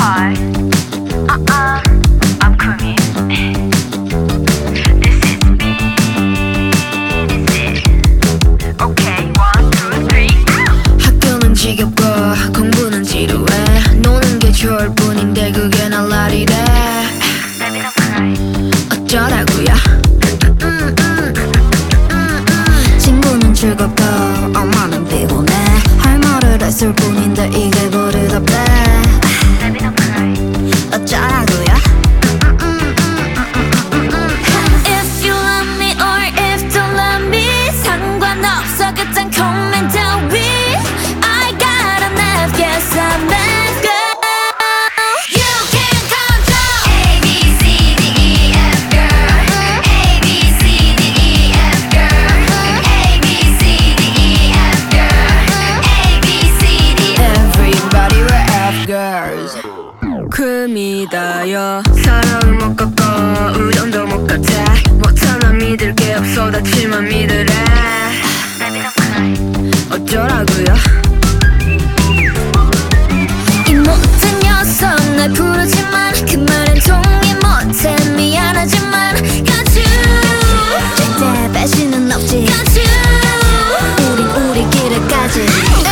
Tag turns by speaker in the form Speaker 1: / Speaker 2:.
Speaker 1: Hi, I'm Kumi. This is me. This is okay. 1, 2, 3.
Speaker 2: 학교는 지겹고 공부는 지루해. 노는 게 좋을 뿐인데 그게 날 날이래.
Speaker 1: Baby don't cry.
Speaker 2: 어쩌라고요? 친구는 즐겁고 엄마는 피곤해. 할 말을 했을 뿐인데 이게 버릇없대.
Speaker 1: Baby don't cry.
Speaker 2: 어쩌라고요?
Speaker 3: If you love me or if don't love me 상관없어 그딴 코멘트 위 I got enough yes I'm that girl You can control A, B, C, D, E, F girl A, B, C, D, E, F girl A, B, C, D, E, F girl A, B, C, D
Speaker 2: Everybody we're F girls. 금이다요. 사랑을 못 꺾고 우정도 못 같아. 못하나 믿을 게 없어 다치만 믿으래.
Speaker 1: Baby don't cry.
Speaker 2: 어쩌라고요?
Speaker 3: 이 못된 녀석 날 부르지만 그 말엔 동의 못해 미안하지만 Got you
Speaker 2: 절대 배신은 없지.
Speaker 3: Got you
Speaker 2: 우린 우리 길을 가지.